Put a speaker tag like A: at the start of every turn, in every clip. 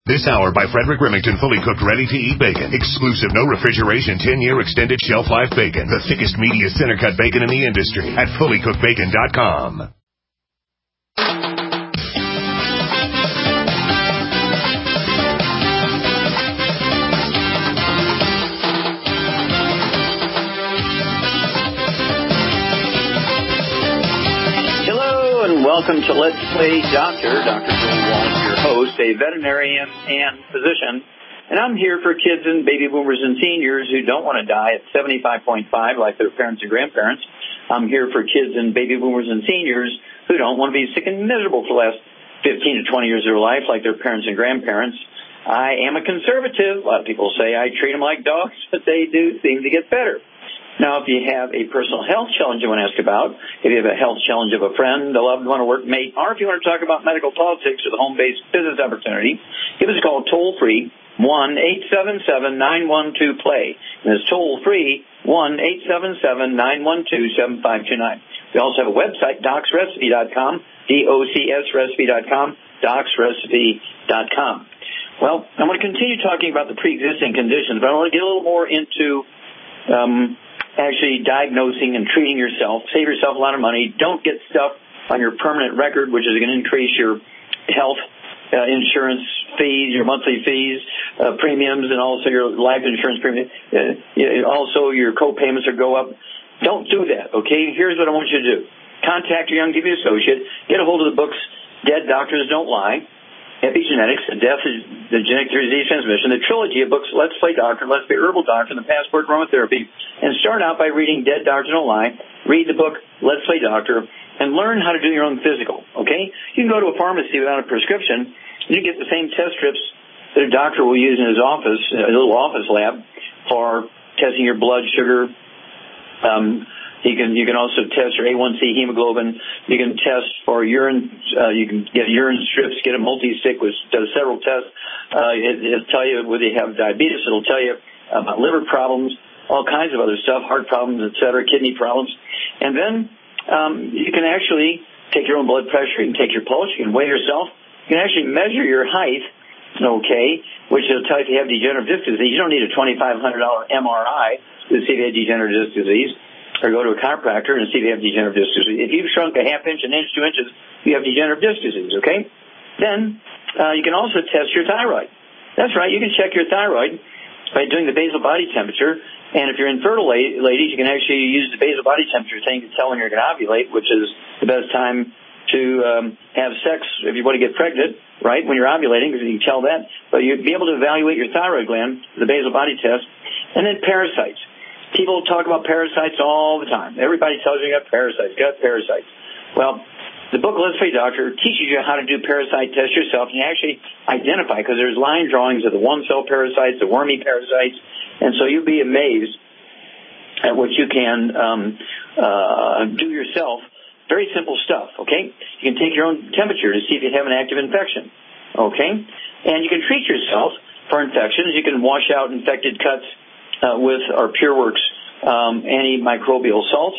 A: This hour by Frederick Remington, fully cooked, ready-to-eat bacon. Exclusive, no refrigeration, 10-year extended shelf life bacon. The thickest, meatiest, center-cut bacon in the industry at fullycookedbacon.com.
B: Welcome to Let's Play Doctor. Dr. Joel Wallach, your host, a veterinarian and physician. And I'm here for kids and baby boomers and seniors who don't want to die at 75.5 like their parents and grandparents. I'm here for kids and baby boomers and seniors who don't want to be sick and miserable for the last 15 to 20 years of their life like their parents and grandparents. I am a conservative. A lot of people say I treat them like dogs, but they do seem to get better. Now, if you have a personal health challenge you want to ask about, if you have a health challenge of a friend, a loved one, a workmate, or if you want to talk about medical politics or the home-based business opportunity, give us a call toll-free, 1-877-912-PLAY. And it's toll-free, 1-877-912-7529. We also have a website, docsrecipe.com, DOCSrecipe.com, docsrecipe.com. Well, I want to continue talking about the pre-existing conditions, but I want to get a little more into actually diagnosing and treating yourself. Save yourself a lot of money. Don't get stuff on your permanent record, which is going to increase your health insurance fees, your monthly fees, premiums, and also your life insurance premium. Also, your co-payments will go up. Don't do that, okay? Here's what I want you to do. Contact your Youngevity associate. Get a hold of the books, Dead Doctors Don't Lie, Epigenetics, The Death is the Genetic Disease Transmission, the trilogy of books, Let's Play Doctor, Let's Play Herbal Doctor, and the Passport Aromatherapy. And start out by reading Dead Doctors Don't Lie, read the book, Let's Play Doctor, and learn how to do your own physical, okay? You can go to a pharmacy without a prescription, and you get the same test strips that a doctor will use in his office, a little office lab, for testing your blood sugar. You can also test your A1C hemoglobin. You can test for urine. You can get urine strips, get a multi-stick, which does several tests. It'll tell you whether you have diabetes. It'll tell you about liver problems, all kinds of other stuff, heart problems, et cetera, kidney problems. And then you can actually take your own blood pressure. You can take your pulse. You can weigh yourself. You can actually measure your height, okay, which will tell you if you have degenerative disc disease. You don't need a $2,500 MRI to see if you have degenerative disc disease, or go to a chiropractor and see if you have degenerative disc disease. If you've shrunk a half inch, an inch, 2 inches, you have degenerative disc disease, okay? Then you can also test your thyroid. That's right, you can check your thyroid by doing the basal body temperature. And if you're infertile ladies, you can actually use the basal body temperature thing to tell when you're going to ovulate, which is the best time to have sex if you want to get pregnant, right, when you're ovulating, because you can tell that. But you'd be able to evaluate your thyroid gland, the basal body test. And then parasites. People talk about parasites all the time. Everybody tells you got parasites. Well, the book Let's Play Doctor teaches you how to do parasite tests yourself. You can actually identify, because there's line drawings of the one-cell parasites, the wormy parasites, and so you'll be amazed at what you can do yourself. Very simple stuff, okay? You can take your own temperature to see if you have an active infection, okay? And you can treat yourself for infections. You can wash out infected cuts with our PureWorks antimicrobial soap.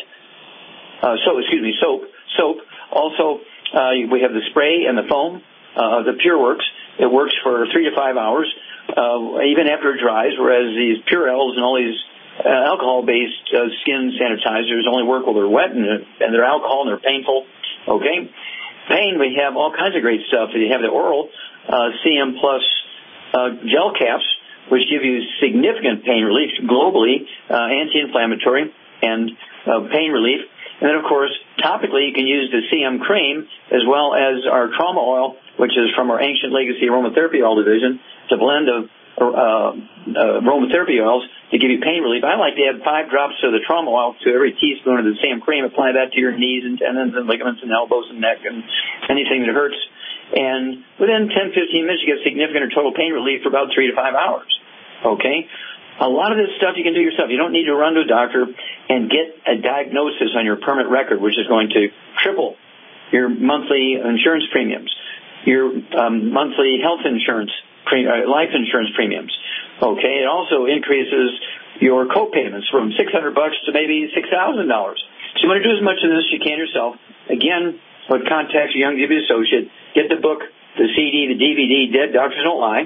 B: Also, we have the spray and the foam, the PureWorks. It works for 3 to 5 hours, even after it dries, whereas these Purells and all these alcohol-based skin sanitizers only work while they're wet and they're alcohol and they're painful, okay? Pain, we have all kinds of great stuff. You have the oral CM Plus gel caps, which give you significant pain relief globally, anti-inflammatory and pain relief. And then, of course, topically, you can use the CM cream as well as our trauma oil, which is from our Ancient Legacy Aromatherapy Oil division. It's a blend of aromatherapy oils to give you pain relief. I like to add 5 drops of the trauma oil to every teaspoon of the CM cream. Apply that to your knees and tendons and ligaments and elbows and neck and anything that hurts. And within 10, 15 minutes, you get significant or total pain relief for about 3 to 5 hours. Okay? A lot of this stuff you can do yourself. You don't need to run to a doctor and get a diagnosis on your permanent record, which is going to triple your monthly insurance premiums, your monthly health insurance, life insurance premiums. Okay? It also increases your co-payments from $600 to maybe $6,000. So you want to do as much of this as you can yourself. Again, contact your Youngevity associate. Get the book, the CD, the DVD, Dead Doctors Don't Lie.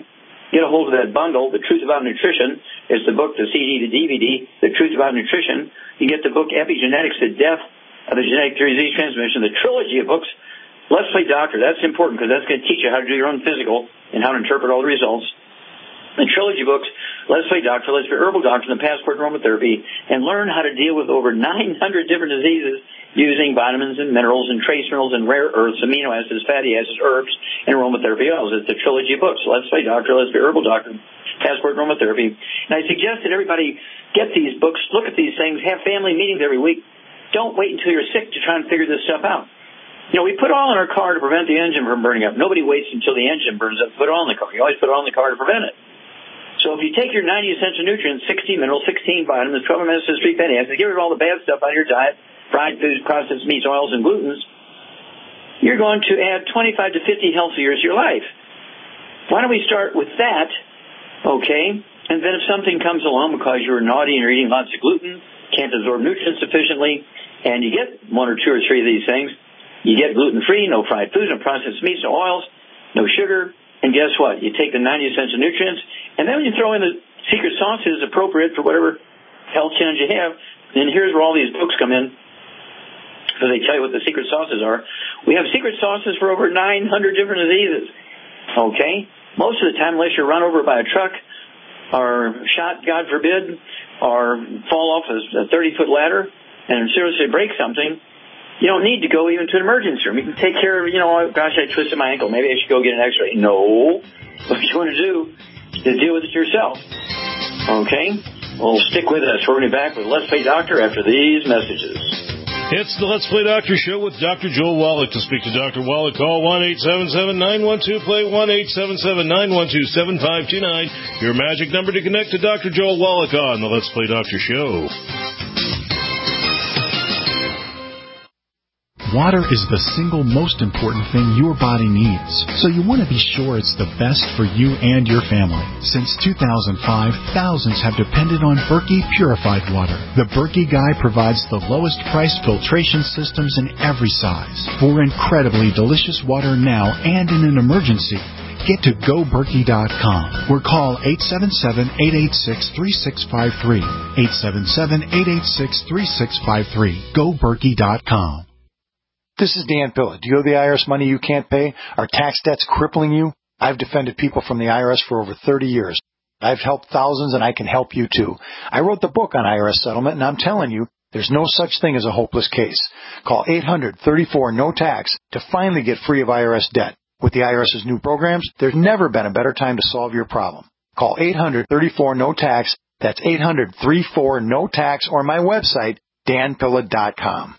B: get a hold of that bundle. The Truth About Nutrition is the book, the CD, the DVD, The Truth About Nutrition. You get the book Epigenetics, The Death of the Genetic Disease Transmission, the trilogy of books. Let's Play Doctor. That's important because that's going to teach you how to do your own physical and how to interpret all the results. The trilogy books, Let's Play Doctor, Let's Be Herbal Doctor, and the Passport to Aromatherapy, and learn how to deal with over 900 different diseases using vitamins and minerals and trace minerals and rare earths, amino acids, fatty acids, herbs, and aromatherapy oils. It's the trilogy of books, Let's Play Doctor, Let's Be Herbal Doctor, Passport to Aromatherapy. And I suggest that everybody get these books, look at these things, have family meetings every week. Don't wait until you're sick to try and figure this stuff out. You know, we put oil in our car to prevent the engine from burning up. Nobody waits until the engine burns up to put oil in the car. You always put oil in the car to prevent it. So if you take your 90 essential nutrients, 60 minerals, 16 vitamins, 12 amino acids, 3 fatty acids, get rid of all the bad stuff out of your diet, fried foods, processed meats, oils, and glutens, you're going to add 25 to 50 healthy years to your life. Why don't we start with that, okay? And then if something comes along because you're naughty and you're eating lots of gluten, can't absorb nutrients sufficiently, and you get 1 or 2 or 3 of these things, you get gluten-free, no fried foods, no processed meats, no oils, no sugar. And guess what? You take the 90 essential nutrients, and then when you throw in the secret sauces appropriate for whatever health challenge you have, then here's where all these books come in, because they tell you what the secret sauces are. We have secret sauces for over 900 different diseases, okay? Most of the time, unless you're run over by a truck or shot, God forbid, or fall off a 30-foot ladder and seriously break something, you don't need to go even to an emergency room. You can take care of, oh, gosh, I twisted my ankle. Maybe I should go get an x-ray. No. What you want to do is deal with it yourself. Okay? Well, stick with us. We're going to be back with Let's Play Doctor after these messages.
C: It's the Let's Play Doctor show with Dr. Joel Wallach. To speak to Dr. Wallach, call 1-877-912-PLAY, 1-877-912-7529. Your magic number to connect to Dr. Joel Wallach on the Let's Play Doctor show.
D: Water is the single most important thing your body needs, so you want to be sure it's the best for you and your family. Since 2005, thousands have depended on Berkey purified water. The Berkey Guy provides the lowest priced filtration systems in every size. For incredibly delicious water now and in an emergency, get to GoBerkey.com or call 877-886-3653. 877-886-3653. GoBerkey.com.
E: This is Dan Pilla. Do you owe the IRS money you can't pay? Are tax debts crippling you? I've defended people from the IRS for over 30 years. I've helped thousands, and I can help you too. I wrote the book on IRS settlement, and I'm telling you, there's no such thing as a hopeless case. Call 800-34-NO-TAX to finally get free of IRS debt. With the IRS's new programs, there's never been a better time to solve your problem. Call 800-34-NO-TAX. That's 800-34-NO-TAX, or my website, danpilla.com.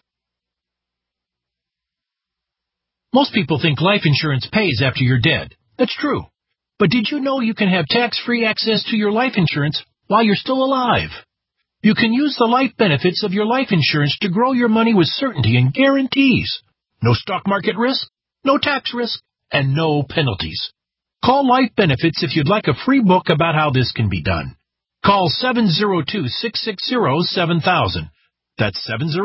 F: Most people think life insurance pays after you're dead. That's true. But did you know you can have tax-free access to your life insurance while you're still alive? You can use the life benefits of your life insurance to grow your money with certainty and guarantees. No stock market risk, no tax risk, and no penalties. Call Life Benefits if you'd like a free book about how this can be done. Call 702-660-7000. That's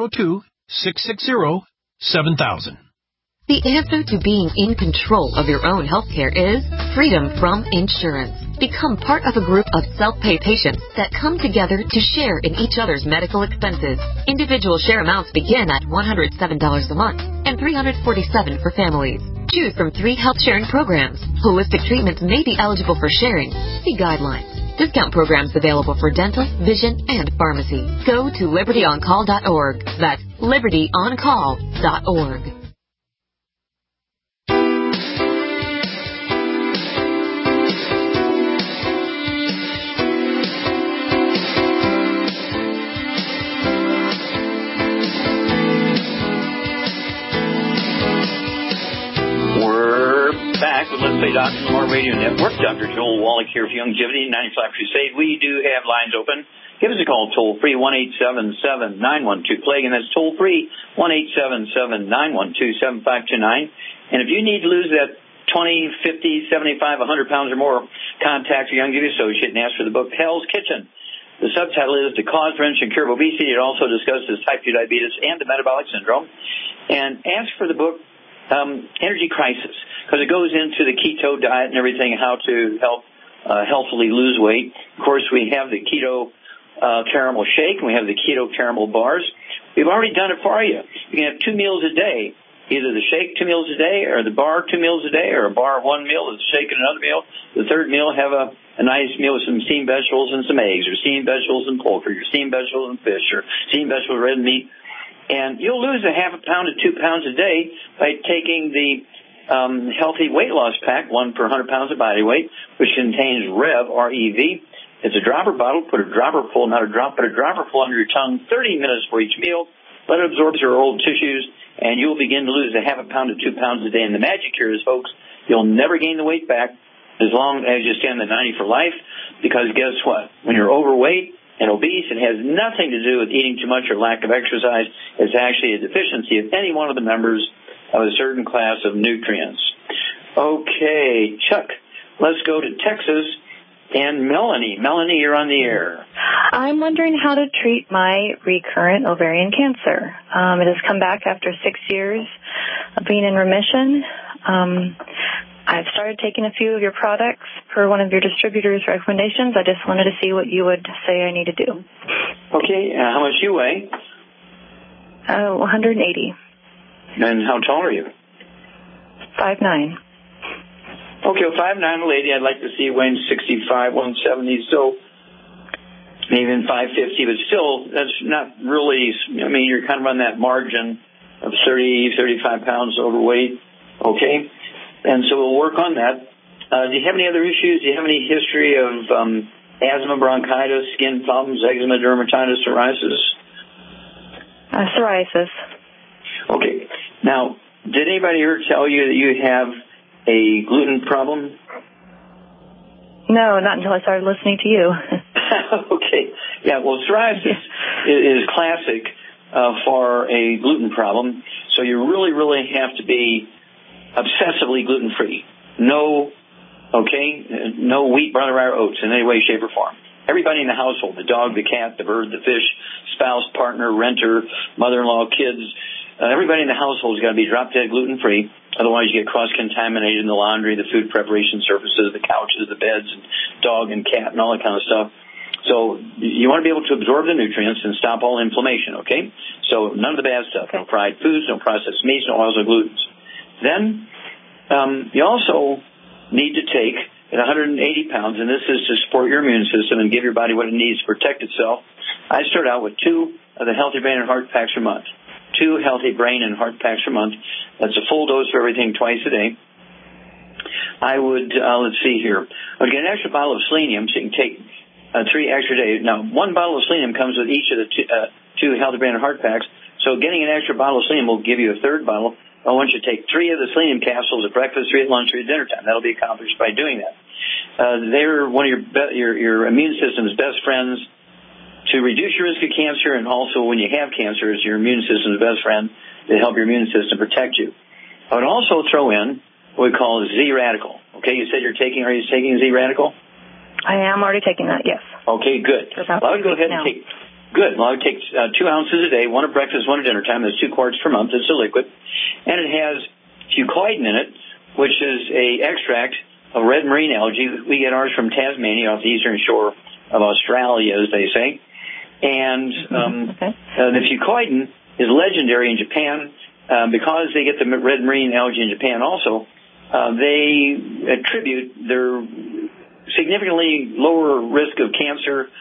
F: 702-660-7000.
G: The answer to being in control of your own health care is freedom from insurance. Become part of a group of self-pay patients that come together to share in each other's medical expenses. Individual share amounts begin at $107 a month and $347 for families. Choose from 3 health sharing programs. Holistic treatments may be eligible for sharing. See guidelines. Discount programs available for dental, vision, and pharmacy. Go to libertyoncall.org. That's libertyoncall.org.
B: Back with Let's Play Doctor on the Radio Network. Dr. Joel Wallach here for Youngevity 95 Crusade. We do have lines open. Give us a call toll-free, 1-877-912-PLAGUE, and that's toll-free, 1-877-912-7529. And if you need to lose that 20, 50, 75, 100 pounds or more, contact your Youngevity associate and ask for the book Hell's Kitchen. The subtitle is The Cause, Prevention, and Cure of Obesity. It also discusses type 2 diabetes and the metabolic syndrome. And ask for the book Energy Crisis, because it goes into the keto diet and everything, how to help healthily lose weight. Of course, we have the keto caramel shake, and we have the keto caramel bars. We've already done it for you. You can have 2 meals a day, either the shake 2 meals a day, or the bar 2 meals a day, or a bar 1 meal, the shake and another meal. The third meal, have a nice meal with some steamed vegetables and some eggs, or steamed vegetables and poultry, or steamed vegetables and fish, or steamed vegetables and red meat. And you'll lose a half a pound to 2 pounds a day by taking the healthy weight loss pack, 1 per 100 pounds of body weight, which contains REV, R-E-V. It's a dropper bottle. Put a dropper full, not a drop, but a dropper full under your tongue 30 minutes for each meal. Let it absorb your old tissues, and you'll begin to lose a half a pound to 2 pounds a day. And the magic here is, folks, you'll never gain the weight back as long as you stay on the 90 for life, because guess what? When you're overweight and obese, it has nothing to do with eating too much or lack of exercise. It's actually a deficiency of any one of the members of a certain class of nutrients. Okay, Chuck, let's go to Texas and Melanie. Melanie, you're on the air.
H: I'm wondering how to treat my recurrent ovarian cancer. It has come back after 6 years of being in remission. I've started taking a few of your products per one of your distributors' recommendations. I just wanted to see what you would say I need to do.
B: Okay, how much you weigh?
H: 180.
B: And how tall are you?
H: 5'9".
B: Okay, well, 5'9", lady, I'd like to see you weighing 65, 170, so maybe even 550, but still, that's not really, I mean, you're kind of on that margin of 30, 35 pounds overweight, okay? And so we'll work on that. Do you have any other issues? Do you have any history of asthma, bronchitis, skin problems, eczema, dermatitis, psoriasis?
H: Psoriasis.
B: Okay. Now, did anybody ever tell you that you have a gluten problem?
H: No, not until I started listening to you.
B: Okay. Yeah, well, psoriasis is classic for a gluten problem, so you really, really have to be obsessively gluten-free. No wheat, barley, rye, or oats in any way, shape, or form. Everybody in the household, the dog, the cat, the bird, the fish, spouse, partner, renter, mother-in-law, kids, everybody in the household has got to be drop-dead gluten-free. Otherwise, you get cross-contaminated in the laundry, the food preparation surfaces, the couches, the beds, and dog and cat and all that kind of stuff. So you want to be able to absorb the nutrients and stop all inflammation, okay? So none of the bad stuff. Okay. No fried foods, no processed meats, no oils or glutens. Then you also need to take, at 180 pounds, and this is to support your immune system and give your body what it needs to protect itself, I start out with 2 of the Healthy Brain and Heart Packs per month. 2 Healthy Brain and Heart Packs per month. That's a full dose for everything twice a day. I would, let's see here. I would get an extra bottle of selenium, so you can take 3 extra days. Now, 1 bottle of selenium comes with each of the 2 Healthy Brain and Heart Packs, so getting an extra bottle of selenium will give you a 3rd bottle. I want you to take 3 of the selenium capsules at breakfast, 3 at lunch, 3 at dinner time. That'll be accomplished by doing that. They're one of your immune system's best friends to reduce your risk of cancer, and also when you have cancer, is your immune system's best friend to help your immune system protect you. I would also throw in what we call Z-Radical. Okay, you said are you taking Z-Radical?
H: I am already taking that, yes.
B: Okay, good. Well, I would go ahead and take... Good. Well, I would take 2 ounces a day, 1 at breakfast, 1 at dinner time. That's 2 quarts per month. It's a liquid. And it has fucoidan in it, which is a extract of red marine algae. We get ours from Tasmania off the eastern shore of Australia, as they say. And the fucoidan is legendary in Japan because they get the red marine algae in Japan also. They attribute their significantly lower risk of cancer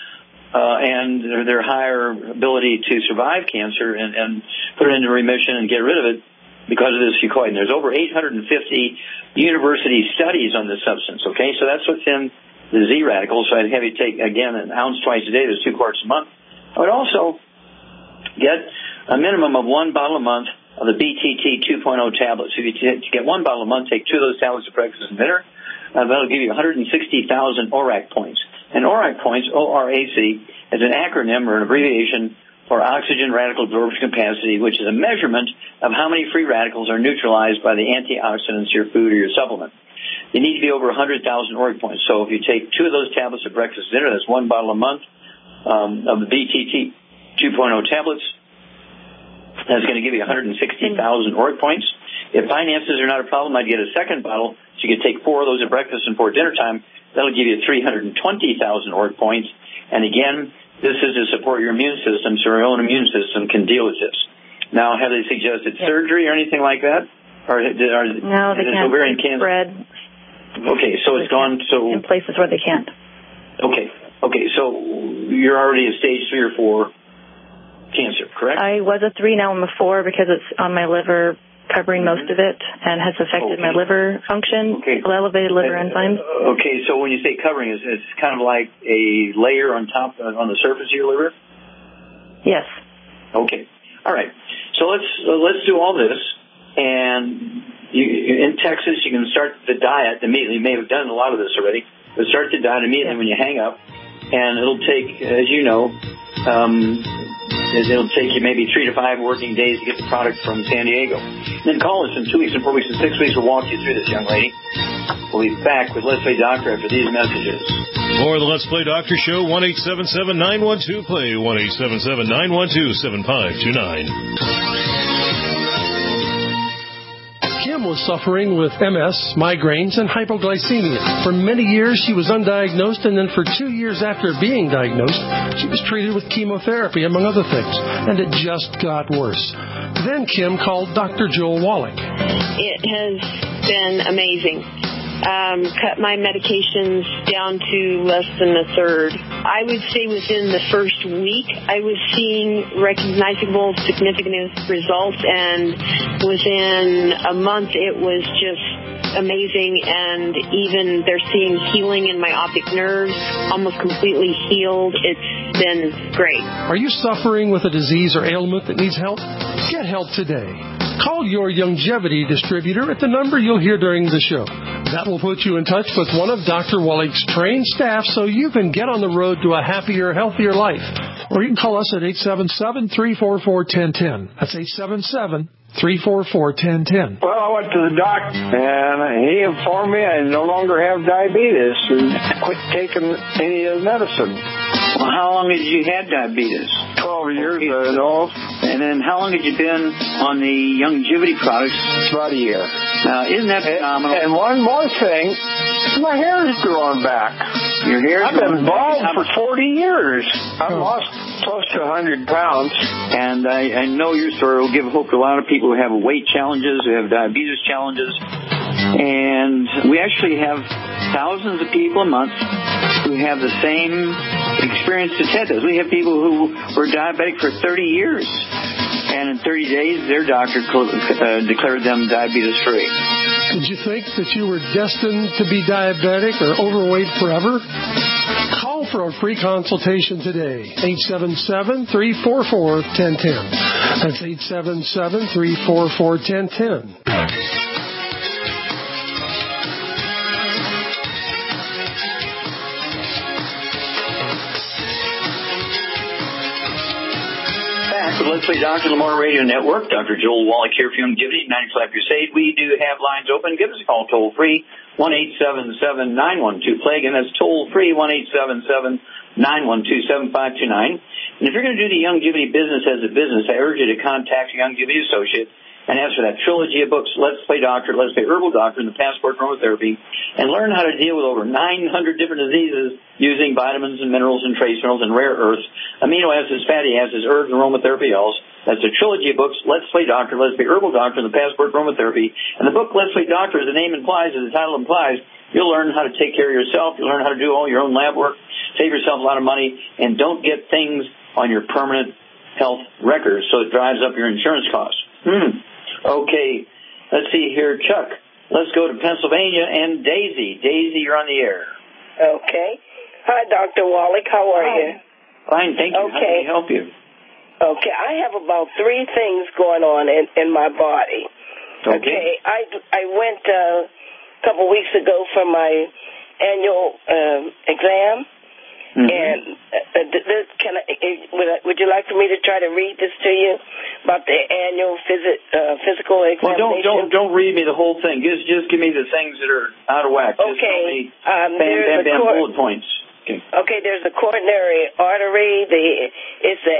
B: and their higher ability to survive cancer and put it into remission and get rid of it because of this fucoidan. There's over 850 university studies on this substance, okay? So that's what's in the Z-Radical. So I'd have you take, again, an ounce twice a day. There's 2 quarts a month. I would also get a minimum of 1 bottle a month of the BTT 2.0 tablets. If you get 1 bottle a month, take 2 of those tablets at breakfast and dinner. That'll give you 160,000 ORAC points. And ORAC points, ORAC, is an acronym or an abbreviation for oxygen radical absorption capacity, which is a measurement of how many free radicals are neutralized by the antioxidants in your food or your supplement. You need to be over 100,000 ORAC points. So if you take 2 of those tablets at breakfast and dinner, that's 1 bottle a month of the BTT 2.0 tablets. That's going to give you 160,000 ORAC points. If finances are not a problem, I'd get a 2nd bottle, so you could take 4 of those at breakfast and 4 at dinner time. That'll give you 320,000 ORC points. And again, this is to support your immune system so your own immune system can deal with this. Now, have they suggested surgery or anything like that? Or
H: no, they can't.
B: Ovarian cancer spread. Okay, so it's gone. So
H: in places where they can't.
B: Okay. So you're already a stage 3 or 4 cancer, correct?
H: I was a 3, now I'm a 4 because it's on my liver, covering most of it, and has affected my liver function, elevated liver enzymes.
B: Okay, so when you say covering, it's kind of like a layer on top, on the surface of your liver?
H: Yes.
B: Okay. All right. So let's do all this, and in Texas, you can start the diet immediately. You may have done a lot of this already, but start the diet immediately when you hang up, and it'll take, as you know, it'll take you maybe 3 to 5 working days to get the product from San Diego. And then call us in 2 weeks and 4 weeks and 6 weeks. We'll walk you through this, young lady. We'll be back with Let's Play Doctor after these messages.
C: For the Let's Play Doctor Show, 1-877-912-PLAY, 1-877-912-7529.
I: Kim was suffering with MS, migraines, and hypoglycemia. For many years, she was undiagnosed, and then for 2 years after being diagnosed, she was treated with chemotherapy, among other things, and it just got worse. Then Kim called Dr. Joel Wallach.
J: It has been amazing. Cut my medications down to less than a third. I would say within the first week, I was seeing recognizable, significant results, and within a month, it was just amazing, and even they're seeing healing in my optic nerves, almost completely healed. It's been great.
I: Are you suffering with a disease or ailment that needs help? Get help today. Call your Youngevity distributor at the number you'll hear during the show. That will put you in touch with one of Dr. Wallach's trained staff so you can get on the road to a happier, healthier life. Or you can call us at 877-344-1010. That's 877-344-1010.
K: Well, I went to the doctor, and he informed me I no longer have diabetes and quit taking any of the medicine.
B: Well, how long had you had diabetes?
K: 12 years, I know.
B: And then how long had you been on the Youngevity products?
K: About a year.
B: Now, isn't that phenomenal?
K: And one more thing, my hair is growing back.
B: Your hair?
K: I've been bald for 40 years. I've lost close to 100 pounds.
B: And I know your story will give hope to a lot of people who have weight challenges, who have diabetes challenges. And we actually have thousands of people a month who have the same experience as Ted does. We have people who were diabetic for 30 years. And in 30 days, their doctor declared them diabetes-free.
I: Did you think that you were destined to be diabetic or overweight forever? Call for a free consultation today. 877-344-1010. That's 877-344-1010.
B: Let's Play Dr. Lamar Radio Network. Dr. Joel Wallach here for Youngevity, 95 Crusade. We do have lines open. Give us a call toll free, 1-877-912-PLAY. Again, that's toll free, 1-877-912-7529. And if you're going to do the Youngevity business as a business, I urge you to contact your Youngevity associate and ask for that trilogy of books, Let's Play Doctor, Let's Play Herbal Doctor, and the Passport Aromatherapy, and learn how to deal with over 900 different diseases using vitamins and minerals and trace minerals and rare earths, amino acids, fatty acids, herbs, and aromatherapy oils. That's the trilogy of books, Let's Play Doctor, Let's Play Herbal Doctor, and the Passport Aromatherapy. And the book, Let's Play Doctor, as the name implies, as the title implies, you'll learn how to take care of yourself, you'll learn how to do all your own lab work, save yourself a lot of money, and don't get things on your permanent health records so it drives up your insurance costs. Okay, let's see here. Chuck, let's go to Pennsylvania and Daisy. Daisy, you're on the air.
L: Okay. Hi, Dr. Wallach. How are you?
B: Fine, thank you.
L: Okay.
B: How can I help you?
L: Okay, I have about 3 things going on in my body. Okay. I went a couple weeks ago for my annual exam. And would you like for me to try to read this to you about the annual physical examination?
B: Well, don't read me the whole thing. Just give me the things that are out of whack.
L: Okay.
B: Just tell me bullet points.
L: Okay, there's the coronary artery. It's the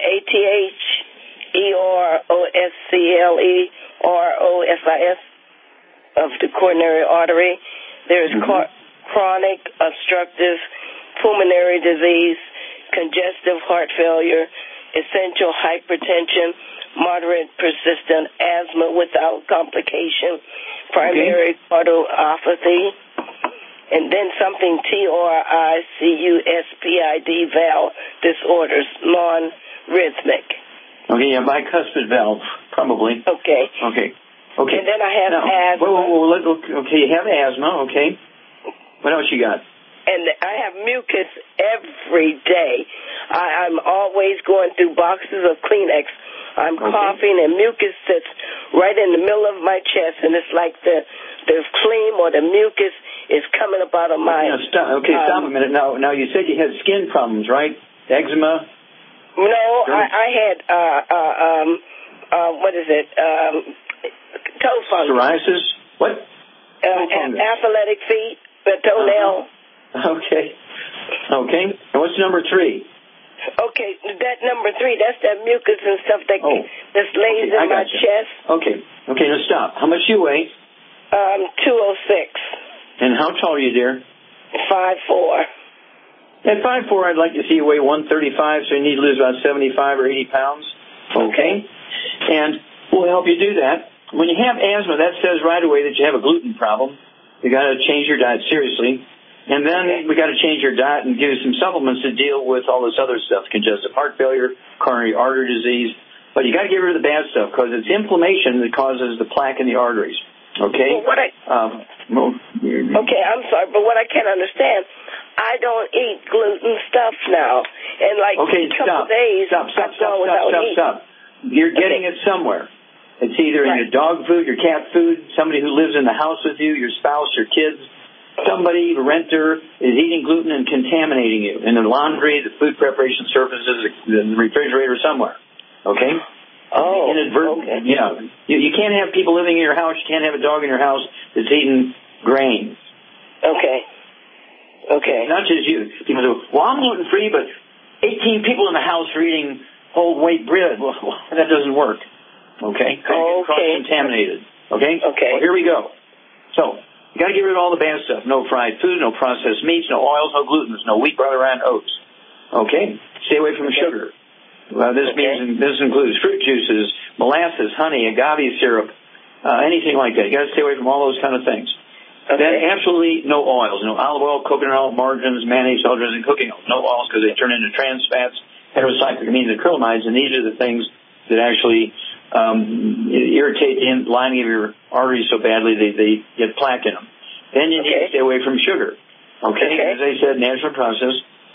L: ATHEROSCLEROSIS of the coronary artery. There's chronic obstructive pulmonary disease, congestive heart failure, essential hypertension, moderate persistent asthma without complication, primary cardiomyopathy, and then something TORICUSPID valve disorders, non-rhythmic.
B: Okay, yeah, bicuspid valve, probably.
L: Okay. And then I have asthma.
B: Okay, you have asthma, okay. What else you got?
L: And I have mucus every day. I'm always going through boxes of Kleenex. I'm coughing, and mucus sits right in the middle of my chest, and it's like the phlegm or the mucus is coming up out of my...
B: Stop a minute. Now, you said you had skin problems, right? Eczema?
L: No, I had, what is it, toe fungus.
B: Psoriasis? What?
L: Athletic feet, the toenail.
B: Okay. And what's number 3?
L: Okay, that number 3, that's that mucus and stuff that just lays in my chest.
B: Okay, now stop. How much do you weigh?
L: 206.
B: And how tall are you, dear?
L: 5'4".
B: At 5'4", I'd like to see you weigh 135, so you need to lose about 75 or 80 pounds. Okay? And we'll help you do that. When you have asthma, that says right away that you have a gluten problem. You got to change your diet seriously. And then we got to change your diet and give you some supplements to deal with all this other stuff, congestive heart failure, coronary artery disease. But you got to get rid of the bad stuff because it's inflammation that causes the plaque in the arteries. Okay?
L: Well, okay, I'm sorry, but what I can't understand, I don't eat gluten stuff now. And like a couple days,
B: Stop. You're getting it somewhere. It's either in your dog food, your cat food, somebody who lives in the house with you, your spouse, your kids. Somebody, the renter, is eating gluten and contaminating you in the laundry, the food preparation surfaces, the refrigerator, somewhere. Okay? Inadvertent. Yeah. You can't have people living in your house. You can't have a dog in your house that's eating grains.
L: Okay.
B: Not just you. People say, well, I'm gluten-free, but 18 people in the house are eating whole wheat bread. Well, that doesn't work. Okay? Cross-contaminated. Okay? Well, here we go. So, you got to get rid of all the bad stuff. No fried food, no processed meats, no oils, no glutens, no wheat, butter, and oats. Okay? Stay away from sugar. This includes fruit juices, molasses, honey, agave syrup, anything like that. You got to stay away from all those kind of things. Then absolutely no oils, no olive oil, coconut oil, margarines, mayonnaise, oil, and cooking oil. No oils because they turn into trans fats, heterocyclic amines, and acrylamides, and these are the things that actually irritate the lining of your arteries so badly they get plaque in them. Then you need to stay away from sugar. Okay? As I said, natural process.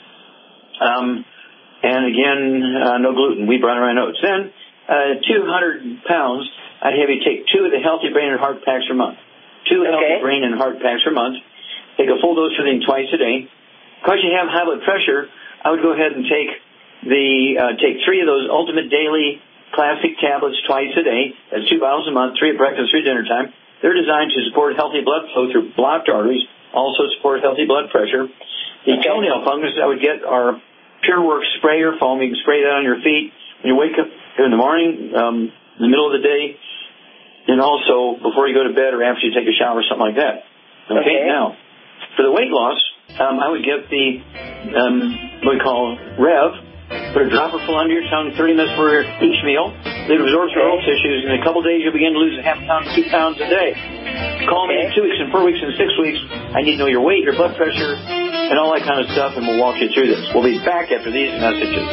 B: And again, no gluten, wheat, brown, and oats. Then 200 pounds, I'd have you take 2 of the Healthy Brain and Heart Packs per month. 2 Healthy Brain and Heart Packs per month. Take a full dose of everything twice a day. Because you have high blood pressure, I would go ahead and take 3 of those Ultimate Daily Classic tablets twice a day. That's 2 bottles a month, 3 at breakfast, 3 at dinner time. They're designed to support healthy blood flow through blocked arteries, also support healthy blood pressure. The toenail fungus I would get are PureWorks sprayer foam. You can spray that on your feet when you wake up in the morning, in the middle of the day, and also before you go to bed or after you take a shower or something like that. Okay? Now, for the weight loss, I would get the, what we call Rev. Put a dropper full under your tongue, 30 minutes for each meal. It absorbs your oral tissues. In a couple days, you'll begin to lose a half pound to 2 pounds a day. Call me in 2 weeks and 4 weeks and 6 weeks. I need to know your weight, your blood pressure, and all that kind of stuff, and we'll walk you through this. We'll be back after these messages.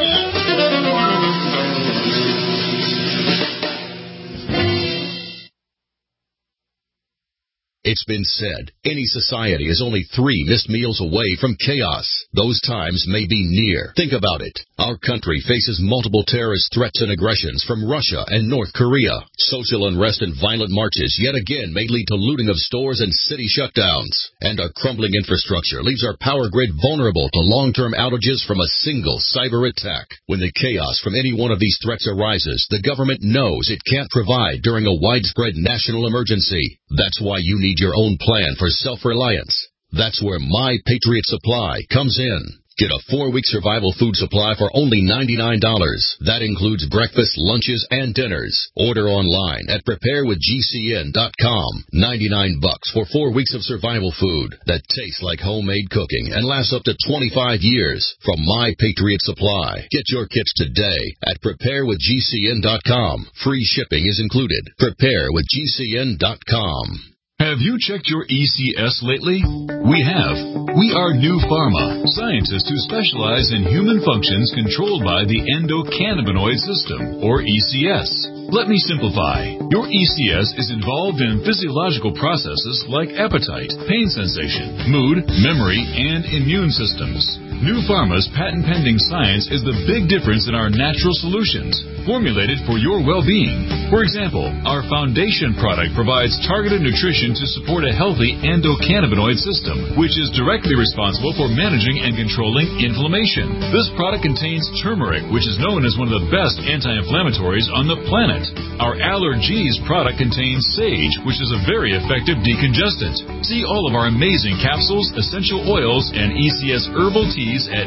M: It's been said, any society is only 3 missed meals away from chaos. Those times may be near. Think about it. Our country faces multiple terrorist threats and aggressions from Russia and North Korea. Social unrest and violent marches yet again may lead to looting of stores and city shutdowns. And a crumbling infrastructure leaves our power grid vulnerable to long-term outages from a single cyber attack. When the chaos from any one of these threats arises, the government knows it can't provide during a widespread national emergency. That's why you need your own plan for self-reliance. That's where My Patriot Supply comes in. Get a 4-week survival food supply for only $99. That includes breakfast, lunches, and dinners. Order online at preparewithgcn.com. $99 for 4 weeks of survival food that tastes like homemade cooking and lasts up to 25 years from My Patriot Supply. Get your kits today at preparewithgcn.com. Free shipping is included. Preparewithgcn.com.
N: Have you checked your ECS lately? We have. We are New Pharma, scientists who specialize in human functions controlled by the endocannabinoid system, or ECS. Let me simplify. Your ECS is involved in physiological processes like appetite, pain sensation, mood, memory, and immune systems. New Pharma's patent-pending science is the big difference in our natural solutions, formulated for your well-being. For example, our foundation product provides targeted nutrition to support a healthy endocannabinoid system, which is directly responsible for managing and controlling inflammation. This product contains turmeric, which is known as one of the best anti-inflammatories on the planet. Our Allergies product contains sage, which is a very effective decongestant. See all of our amazing capsules, essential oils, and ECS herbal teas at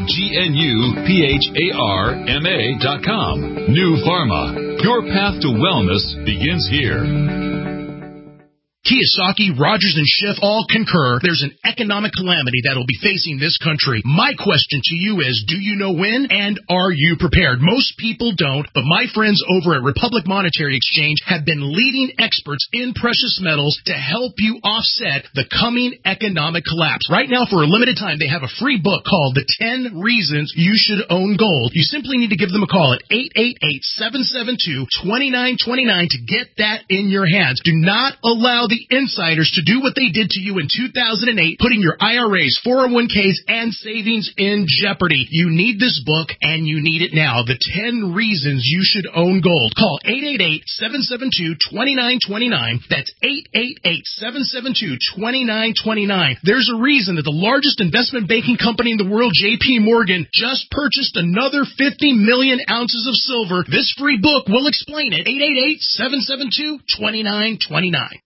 N: GNUPHARMA.com. New Pharma. Your path to wellness begins here.
O: Kiyosaki, Rogers, and Schiff all concur there's an economic calamity that will be facing this country. My question to you is, do you know when, and are you prepared? Most people don't, but my friends over at Republic Monetary Exchange have been leading experts in precious metals to help you offset the coming economic collapse. Right now, for a limited time, they have a free book called The 10 Reasons You Should Own Gold. You simply need to give them a call at 888-772-2929 to get that in your hands. Do not allow the insiders to do what they did to you in 2008, putting your IRAs, 401ks, and savings in jeopardy. You need this book, and you need it now. The 10 Reasons You Should Own Gold. Call 888-772-2929. That's 888-772-2929. There's a reason that the largest investment banking company in the world, J.P. Morgan, just purchased another 50 million ounces of silver. This free book will explain it. 888-772-2929.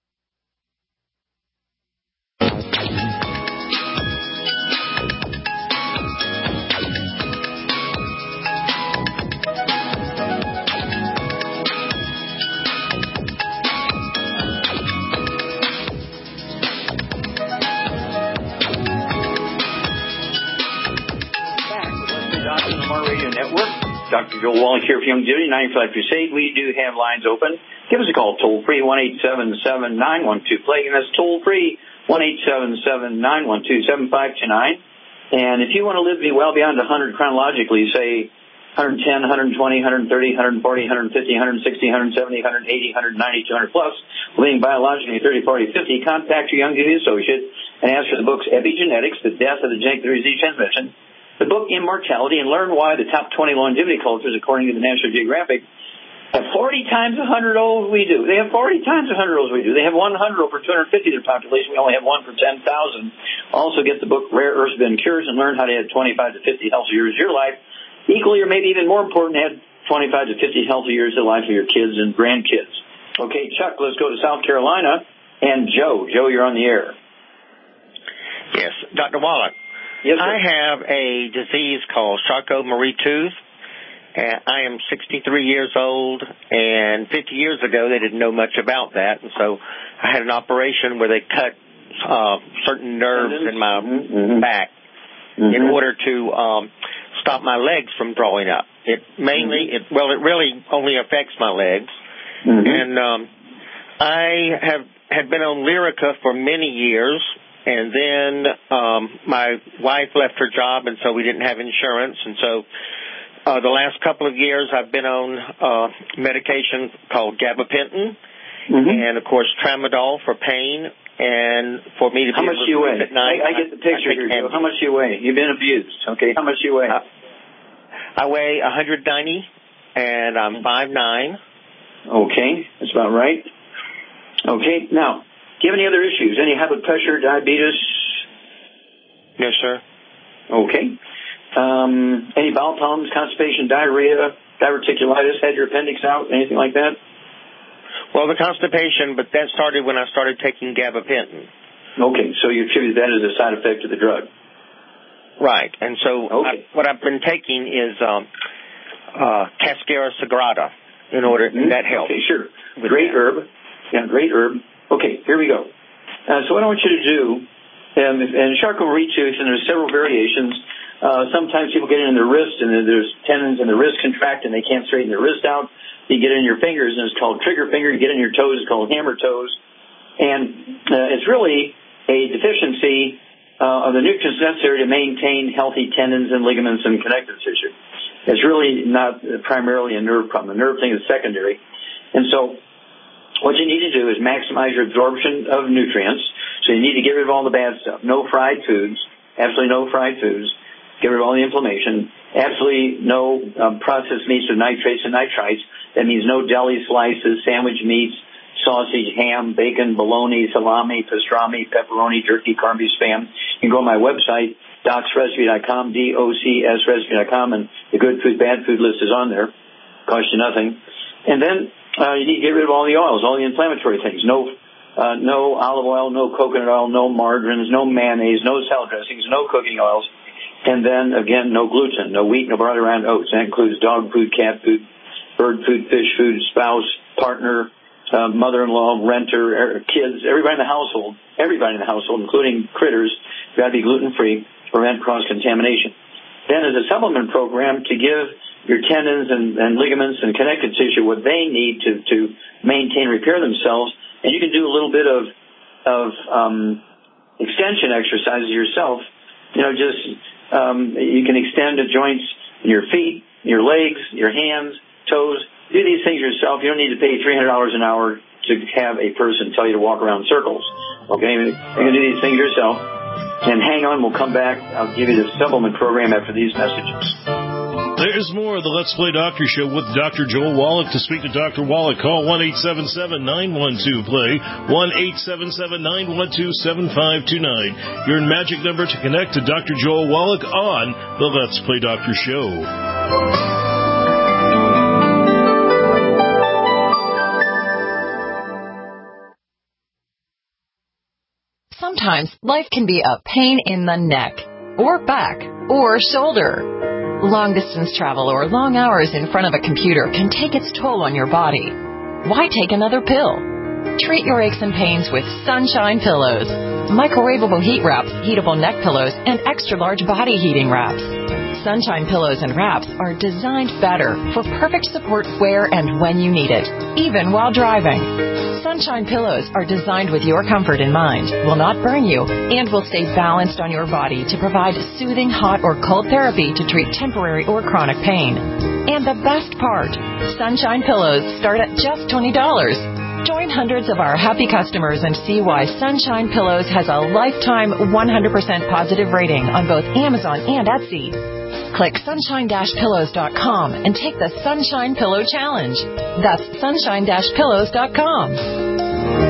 B: Dr. Joel Wallach here for Youngevity, 95 Crusade. We do have lines open. Give us a call, toll-free, 1-877-912-PLAGUE, and that's toll-free, 1-877-912-7529. And if you want to live well beyond 100 chronologically, say 110, 120, 130, 140, 150, 160, 170, 180, 190, 200 plus, living biologically 30, 40, 50, contact your Youngevity associate and ask for the books Epigenetics, The Death of the Genetic Disease Transmission, the book Immortality, and learn why the top 20 longevity cultures, according to the National Geographic, have 40 times 100 olds we do. They have 40 times 100 olds we do. They have 100 over 250 of their population. We only have 1 for 10,000. Also get the book Rare Earths Been Cures and learn how to add 25 to 50 healthy years of your life. Equally, or maybe even more important, add 25 to 50 healthy years of life of your kids and grandkids. Okay, Chuck, let's go to South Carolina. And Joe. Joe, you're on the air.
P: Yes, Dr. Wallach.
B: Yes, sir.
P: I have a disease called Charcot-Marie-Tooth. I am 63 years old, and 50 years ago they didn't know much about that, and so I had an operation where they cut certain nerves in my back in order to stop my legs from drawing up. It really only affects my legs, and I had been on Lyrica for many years. And then my wife left her job, and so we didn't have insurance. And so the last couple of years I've been on medication called gabapentin and, of course, tramadol for pain and for me to be able to sleep at night.
B: I get the picture here, Joe. How much do you weigh? You've been abused. Okay, how much do you weigh?
P: I weigh 190, and I'm 5'9".
B: Okay, that's about right. Okay, now, do you have any other issues? Any high blood pressure, diabetes?
P: Yes, sir.
B: Okay. Any bowel problems, constipation, diarrhea, diverticulitis, had your appendix out, anything like that?
P: Well, the constipation, but that started when I started taking gabapentin.
B: Okay, so you attribute that as a side effect of the drug.
P: Right. And so what I've been taking is Cascara sagrada in order that helps.
B: Okay, sure. Great herb. Yeah, great herb. Okay, here we go. So what I want you to do, and Charcot-Marie-Tooth, and there's several variations. Sometimes people get it in their wrist, and there's tendons in the wrist contract, and they can't straighten their wrist out. You get it in your fingers, and it's called trigger finger. You get it in your toes, it's called hammer toes. And it's really a deficiency of the nutrients necessary to maintain healthy tendons and ligaments and connective tissue. It's really not primarily a nerve problem. The nerve thing is secondary. And so what you need to do is maximize your absorption of nutrients. So you need to get rid of all the bad stuff. No fried foods. Absolutely no fried foods. Get rid of all the inflammation. Absolutely no processed meats with nitrates and nitrites. That means no deli slices, sandwich meats, sausage, ham, bacon, bologna, salami, pastrami, pepperoni, jerky, corned beef, spam. You can go to my website, docsrecipe.com, DOCSrecipe.com, and the good food, bad food list is on there. Costs you nothing. And then you need to get rid of all the oils, all the inflammatory things. No olive oil, no coconut oil, no margarines, no mayonnaise, no salad dressings, no cooking oils. And then, again, no gluten, no wheat, no barley, rye, oats. That includes dog food, cat food, bird food, fish food, spouse, partner, mother-in-law, renter, kids, everybody in the household, including critters, got to be gluten-free to prevent cross-contamination. Then as a supplement program to give your tendons and ligaments and connective tissue what they need to maintain and repair themselves. And you can do a little bit of extension exercises yourself. You can extend the joints in your feet, your legs, your hands, toes. Do these things yourself. You don't need to pay $300 an hour to have a person tell you to walk around circles. Okay? You can do these things yourself. And hang on, we'll come back. I'll give you the supplement program after these messages.
C: There's more of the Let's Play Doctor Show with Dr. Joel Wallach. To speak to Dr. Wallach, call 1-877-912-PLAY, 1-877-912-7529. Your magic number to connect to Dr. Joel Wallach on the Let's Play Doctor Show.
Q: Sometimes life can be a pain in the neck, or back, or shoulder. Long-distance travel or long hours in front of a computer can take its toll on your body. Why take another pill? Treat your aches and pains with Sunshine Pillows. Microwavable heat wraps, heatable neck pillows, and extra-large body heating wraps. Sunshine Pillows and wraps are designed better for perfect support where and when you need it, even while driving. Sunshine Pillows are designed with your comfort in mind, will not burn you, and will stay balanced on your body to provide soothing hot or cold therapy to treat temporary or chronic pain. And the best part, Sunshine Pillows start at just $20. Join hundreds of our happy customers and see why Sunshine Pillows has a lifetime 100% positive rating on both Amazon and Etsy. Click sunshine-pillows.com and take the Sunshine Pillow Challenge. That's sunshine-pillows.com.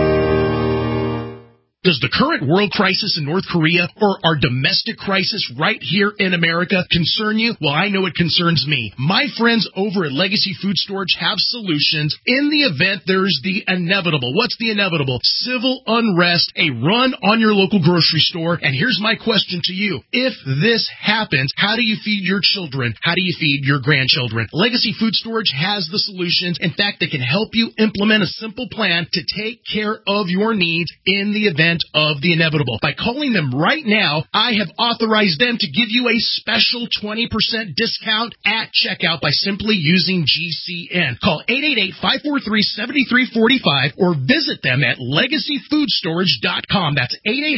O: Does the current world crisis in North Korea or our domestic crisis right here in America concern you? Well, I know it concerns me. My friends over at Legacy Food Storage have solutions in the event there's the inevitable. What's the inevitable? Civil unrest, a run on your local grocery store. And here's my question to you. If this happens, how do you feed your children? How do you feed your grandchildren? Legacy Food Storage has the solutions. In fact, they can help you implement a simple plan to take care of your needs in the event of the inevitable. By calling them right now, I have authorized them to give you a special 20% discount at checkout by simply using GCN. Call 888-543-7345 or visit them at LegacyFoodStorage.com. That's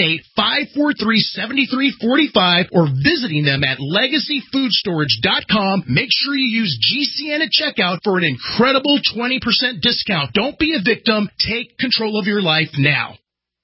O: 888-543-7345 or visiting them at LegacyFoodStorage.com. Make sure you use GCN at checkout for an incredible 20% discount. Don't be a victim. Take control of your life now.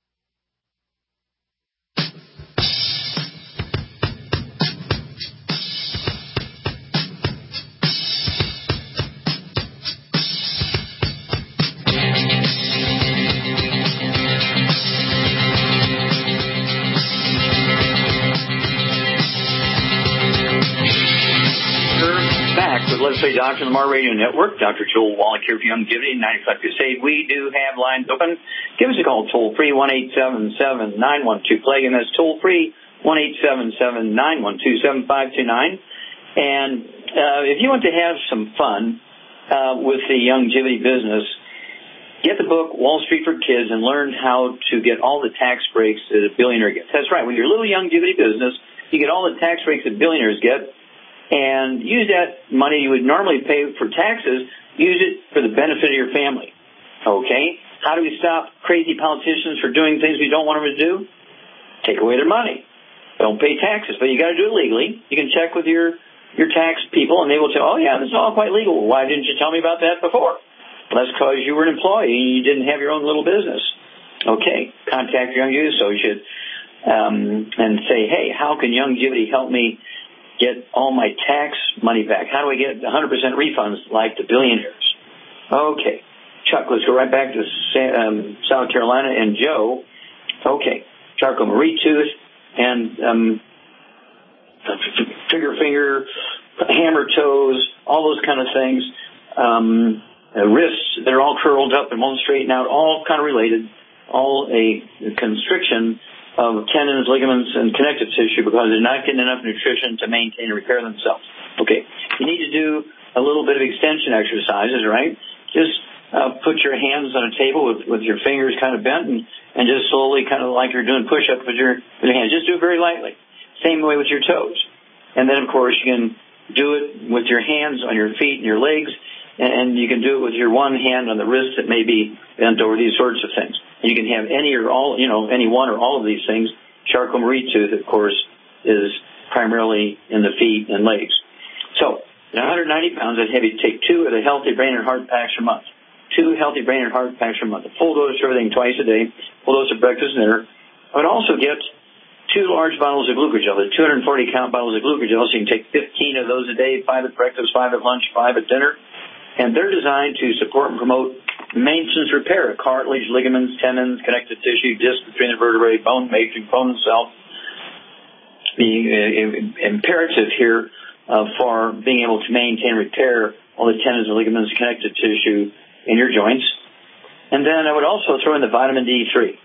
B: Let's Play Doctor on the Mar Radio Network. Dr. Joel Wallach here for Longevity, 95 Crusade. We do have lines open. Give us a call toll-free, 1-877-912-PLAY, and that's toll-free, 1-877-912-7529. And if you want to have some fun with the longevity business, get the book Wall Street for Kids and learn how to get all the tax breaks that a billionaire gets. That's right. When you're a little longevity business, you get all the tax breaks that billionaires get, and use that money you would normally pay for taxes, use it for the benefit of your family. Okay? How do we stop crazy politicians for doing things we don't want them to do? Take away their money. Don't pay taxes, but you got to do it legally. You can check with your tax people, and they will say, oh, yeah, this is all quite legal. Why didn't you tell me about that before? Well, that's because you were an employee and you didn't have your own little business. Okay, contact your Youngevity associate and say, hey, how can Youngevity help me get all my tax money back? How do I get 100% refunds like the billionaires? Okay, Chuck, let's go right back to South Carolina and Joe. Okay, Charcot-Marie Tooth and trigger finger, hammer toes, all those kind of things. Wrists that are all curled up and won't straighten out, all kind of related, all a constriction of tendons, ligaments, and connective tissue because they're not getting enough nutrition to maintain and repair themselves. Okay, you need to do a little bit of extension exercises, right? Just put your hands on a table with your fingers kind of bent and just slowly, kind of like you're doing push-ups with your hands. Just do it very lightly. Same way with your toes. And then, of course, you can do it with your hands on your feet and your legs, and you can do it with your one hand on the wrist that may be bent over, these sorts of things. And you can have any or all, any one or all of these things. Charcot-Marie Tooth, of course, is primarily in the feet and legs. So, at 190 pounds, I'd have you take 2 of the Healthy Brain and Heart Packs a month. 2 Healthy Brain and Heart Packs a month. A full dose of everything twice a day, full dose of breakfast and dinner. I would also get 2 large bottles of glucogel, the 240-count bottles of glucogel, so you can take 15 of those a day, 5 at breakfast, 5 at lunch, 5 at dinner. And they're designed to support and promote maintenance repair of cartilage, ligaments, tendons, connective tissue, disc between the vertebrae, bone matrix, bone cell. The imperative here for being able to maintain and repair all the tendons and ligaments, connective tissue in your joints. And then I would also throw in the vitamin D3.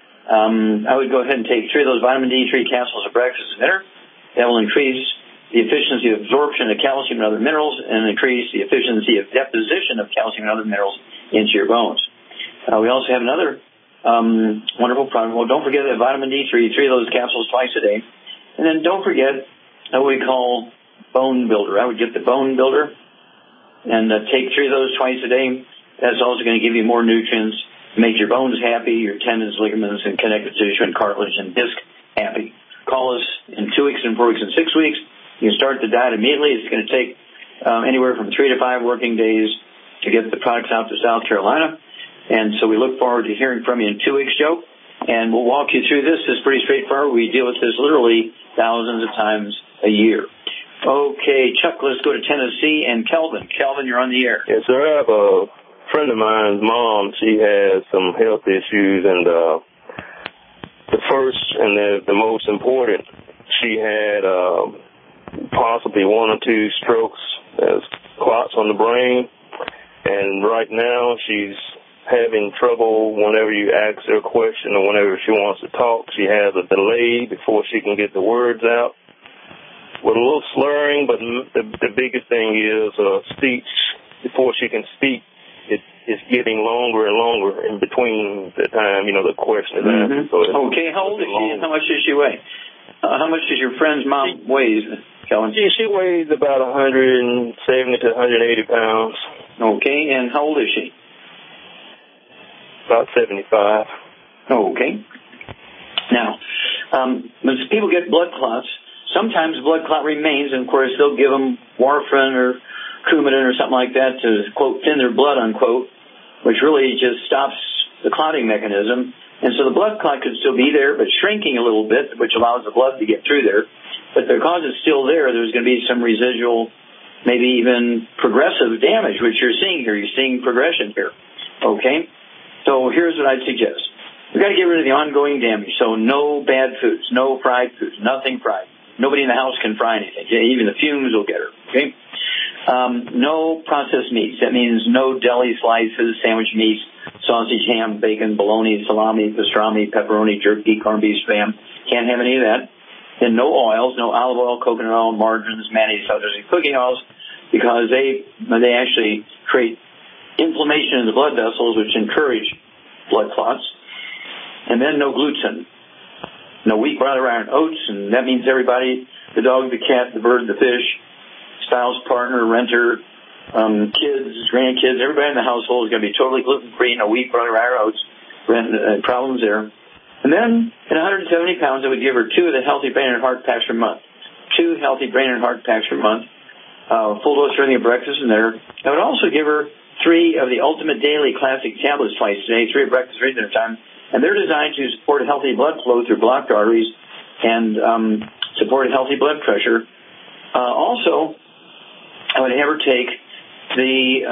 B: I would go ahead and take 3 of those vitamin D3 capsules at breakfast and dinner. That will increase the efficiency of absorption of calcium and other minerals and increase the efficiency of deposition of calcium and other minerals into your bones. We also have another wonderful product. Well, don't forget that vitamin D3, 3 of those capsules twice a day. And then don't forget what we call Bone Builder. I would get the Bone Builder and take 3 of those twice a day. That's also going to give you more nutrients, make your bones happy, your tendons, ligaments, and connective tissue and cartilage and disc happy. Call us in 2 weeks and 4 weeks and 6 weeks. You can start the diet immediately. It's going to take anywhere from 3 to 5 working days to get the products out to South Carolina. And so we look forward to hearing from you in 2 weeks, Joe. And we'll walk you through this. It's pretty straightforward. We deal with this literally thousands of times a year. Okay, Chuck, let's go to Tennessee and Kelvin. Kelvin, you're on the air.
R: Yes, sir. I have a friend of mine's mom. She has some health issues, and the first and the most important, she had possibly 1 or 2 strokes as clots on the brain, and right now she's having trouble whenever you ask her a question or whenever she wants to talk. She has a delay before she can get the words out with a little slurring, but the biggest thing is speech. Before she can speak, it's getting longer and longer in between the time, the question is answered. So
B: okay, how old is she and how much does she weigh? How much does your friend's mom weigh, Kelvin?
R: She weighs about 170 to 180 pounds.
B: Okay, and how old is she?
R: About 75.
B: Okay. Now, when people get blood clots, sometimes blood clot remains, and of course they'll give them warfarin or Coumadin or something like that to, quote, thin their blood, unquote, which really just stops the clotting mechanism. And so the blood clot could still be there, but shrinking a little bit, which allows the blood to get through there. But because it's still there, there's going to be some residual, maybe even progressive damage, which you're seeing here. You're seeing progression here. Okay? So here's what I'd suggest. We've got to get rid of the ongoing damage. So no bad foods, no fried foods, nothing fried. Nobody in the house can fry anything. Even the fumes will get her. Okay? No processed meats. That means no deli slices, sandwich meats, sausage, ham, bacon, bologna, salami, pastrami, pepperoni, jerky, corned beef, spam. Can't have any of that. then no oils, no olive oil, coconut oil, margarines, mayonnaise, others, and cooking oils, because they actually create inflammation in the blood vessels, which encourage blood clots. And then no gluten, no wheat, barley, rye, and oats, and that means everybody, the dog, the cat, the bird, the fish, spouse, partner, renter, kids, grandkids, everybody in the household is going to be totally gluten-free, no wheat, barley, rye, or oats, problems there. And then at 170 pounds, I would give her 2 of the healthy brain and heart packs per month. 2 healthy brain and heart packs per month, full dose during the breakfast in there. I would also give her 3 of the Ultimate Daily Classic tablets twice a day, 3 at breakfast, 3 at dinner time. And they're designed to support healthy blood flow through blocked arteries and support healthy blood pressure. Also, I would have her take the,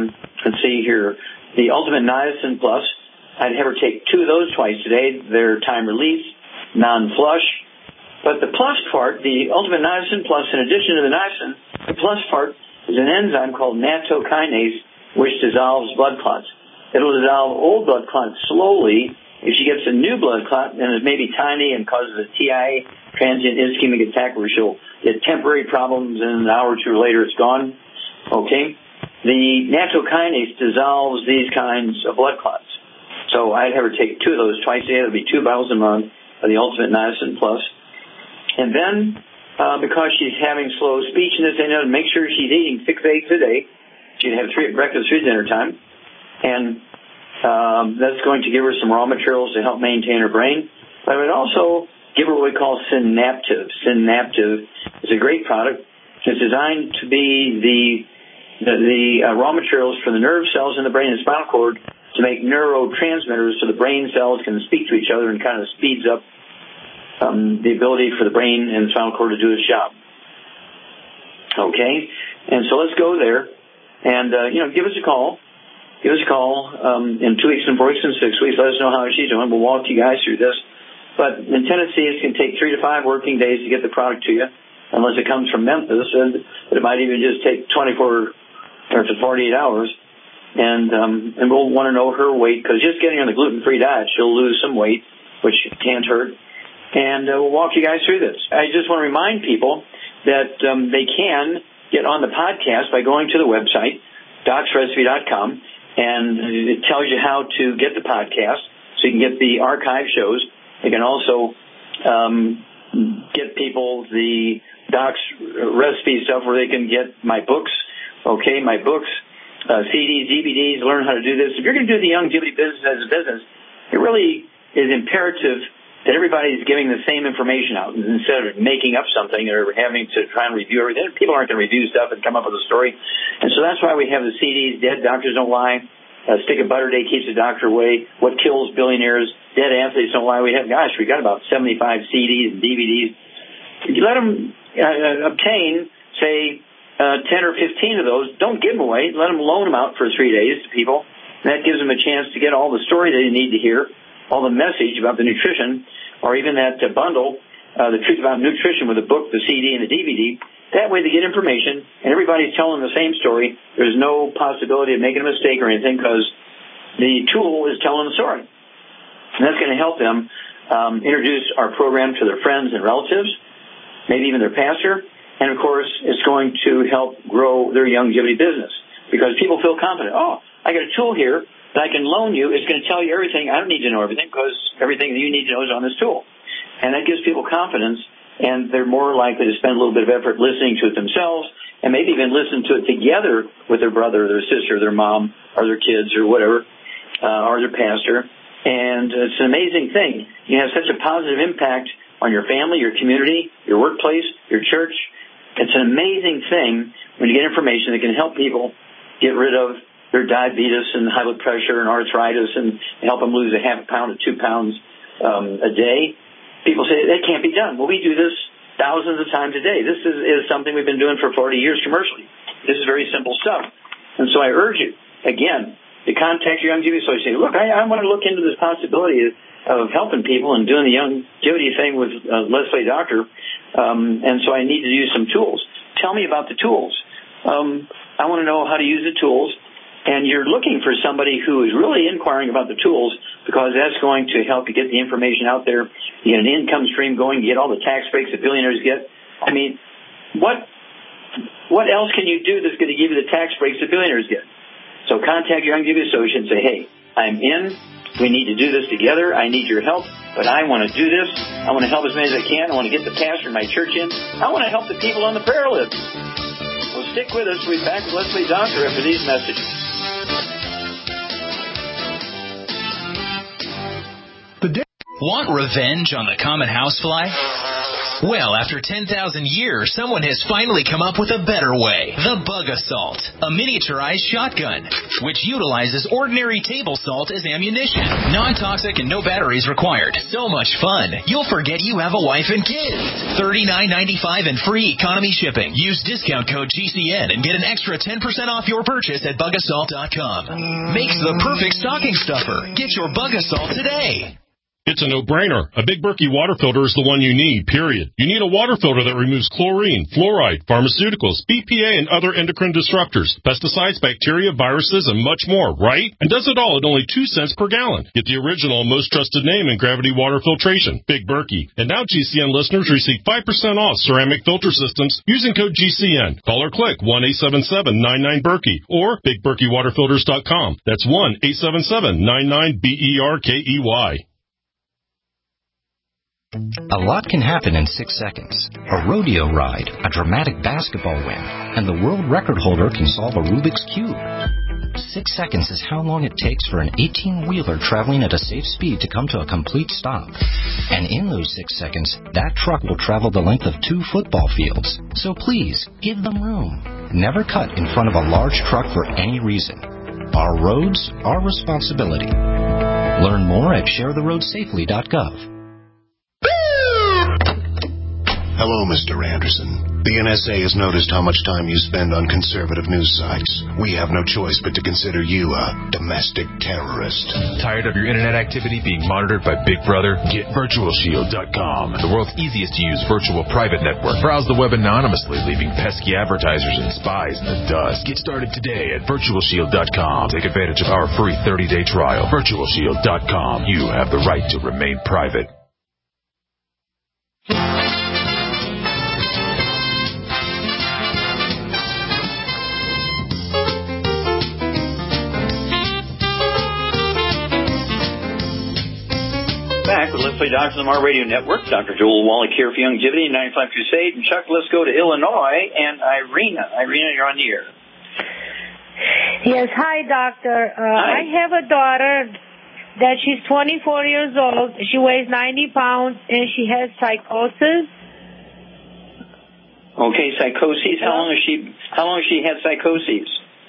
B: the Ultimate Niacin Plus. I'd have her take 2 of those twice a day. They're time release, non-flush. But the plus part, the Ultimate Niacin Plus, in addition to the niacin, the plus part is an enzyme called nattokinase, which dissolves blood clots. It'll dissolve old blood clots slowly. If she gets a new blood clot, then it may be tiny and causes a TIA, transient ischemic attack, where she'll get temporary problems and an hour or 2 later it's gone. Okay? The nattokinase dissolves these kinds of blood clots. So I'd have her take 2 of those twice a day. That'll be 2 bottles a month of the Ultimate Niacin Plus. And then, because she's having slow speech and this and that, make sure she's eating 6 eggs a day. She'd have 3 at breakfast, 3 at dinner time. And that's going to give her some raw materials to help maintain her brain. But I would also give her what we call Synaptive. Synaptive is a great product. It's designed to be the raw materials for the nerve cells in the brain and spinal cord to make neurotransmitters so the brain cells can speak to each other, and kind of speeds up the ability for the brain and spinal cord to do its job. Okay? And so let's go there. And, give us a call. Give us a call in 2 weeks and 4 weeks and 6 weeks. Let us know how she's doing. We'll walk you guys through this. But in Tennessee, it's going to take 3 to 5 working days to get the product to you, unless it comes from Memphis. And it might even just take 24 or to 48 hours. And we'll want to know her weight, because just getting on the gluten-free diet, she'll lose some weight, which can't hurt. And we'll walk you guys through this. I just want to remind people that they can get on the podcast by going to the website, docsrecipe.com, and it tells you how to get the podcast, so you can get the archive shows. You can also get people the Doc's recipe stuff, where they can get my books, my books, CDs, DVDs, learn how to do this. If you're going to do the longevity business as a business, it really is imperative that everybody's giving the same information out, instead of making up something or having to try and review everything. People aren't going to review stuff and come up with a story. And so that's why we have the CDs, Dead Doctors Don't Lie, Stick of Butter Day Keeps the Doctor Away, What Kills Billionaires, Dead Athletes Don't Lie. We got about 75 CDs and DVDs. If you let them obtain, say, 10 or 15 of those, don't give them away. Let them loan them out for 3 days to people. And that gives them a chance to get all the story they need to hear, all the message about the nutrition, or even that bundle, the Truth About Nutrition, with the book, the CD, and the DVD. That way they get information, and everybody's telling the same story. There's no possibility of making a mistake or anything, because the tool is telling the story. And that's going to help them introduce our program to their friends and relatives, maybe even their pastor. And, of course, it's going to help grow their longevity business, because people feel confident. Oh, I got a tool here that I can loan you. It's going to tell you everything. I don't need to know everything, because everything that you need to know is on this tool. And that gives people confidence, and they're more likely to spend a little bit of effort listening to it themselves, and maybe even listen to it together with their brother or their sister or their mom or their kids or whatever, or their pastor. And it's an amazing thing. You have such a positive impact on your family, your community, your workplace, your church. It's an amazing thing when you get information that can help people get rid of their diabetes and high blood pressure and arthritis, and help them lose a half a pound to 2 pounds a day. People say, that can't be done. Well, we do this thousands of times a day. This is something we've been doing for 40 years commercially. This is very simple stuff. And so I urge you, again, to contact your longevity associate. Look, I want to look into this possibility of helping people and doing the longevity thing with Leslie Doctor, and so I need to use some tools. Tell me about the tools. I want to know how to use the tools, and you're looking for somebody who is really inquiring about the tools, because that's going to help you get the information out there, get an income stream going, get all the tax breaks that billionaires get. I mean, what else can you do that's going to give you the tax breaks that billionaires get? So contact your Youngevity associate and say, hey, I'm in. We need to do this together. I need your help, but I want to do this. I want to help as many as I can. I want to get the pastor in my church in. I want to help the people on the prayer list. Well, stick with us. We'll be back with Leslie Doctor after these messages.
S: Want revenge on the common housefly? Well, after 10,000 years, someone has finally come up with a better way. The Bug Assault, a miniaturized shotgun, which utilizes ordinary table salt as ammunition. Non-toxic and no batteries required. So much fun, you'll forget you have a wife and kids. $39.95 and free economy shipping. Use discount code GCN and get an extra 10% off your purchase at bugassault.com. Makes the perfect stocking stuffer. Get your Bug Assault today.
C: It's a no-brainer. A Big Berkey water filter is the one you need, period. You need a water filter that removes chlorine, fluoride, pharmaceuticals, BPA, and other endocrine disruptors, pesticides, bacteria, viruses, and much more, right? And does it all at only 2 cents per gallon. Get the original, most trusted name in gravity water filtration, Big Berkey. And now GCN listeners receive 5% off ceramic filter systems using code GCN. Call or click 1-877-99-BERKEY or BigBerkeyWaterFilters.com. That's 1-877-99-BERKEY.
T: A lot can happen in 6 seconds. A rodeo ride, a dramatic basketball win, and the world record holder can solve a Rubik's Cube. 6 seconds is how long it takes for an 18-wheeler traveling at a safe speed to come to a complete stop. And in those 6 seconds, that truck will travel the length of 2 football fields. So please, give them room. Never cut in front of a large truck for any reason. Our roads, our responsibility. Learn more at sharetheroadsafely.gov.
A: Hello, Mr. Anderson. The NSA has noticed how much time you spend on conservative news sites. We have no choice but to consider you a domestic terrorist.
U: Tired of your internet activity being monitored by Big Brother? Get VirtualShield.com, the world's easiest to use virtual private network. Browse the web anonymously, leaving pesky advertisers and spies in the dust. Get started today at VirtualShield.com. Take advantage of our free 30-day trial. VirtualShield.com. You have the right to remain private.
B: Back with Leslie Doctor on our radio network. Dr. Joel Wallach here for Youngevity and 95 Crusade. And Chuck, let's go to Illinois and Irina. Irina, you're on the air.
V: Yes, hi, Doctor.
B: Hi.
V: I have a daughter that she's 24 years old. She weighs 90 pounds, and she has psychosis.
B: Okay, psychosis. How long has she had psychosis?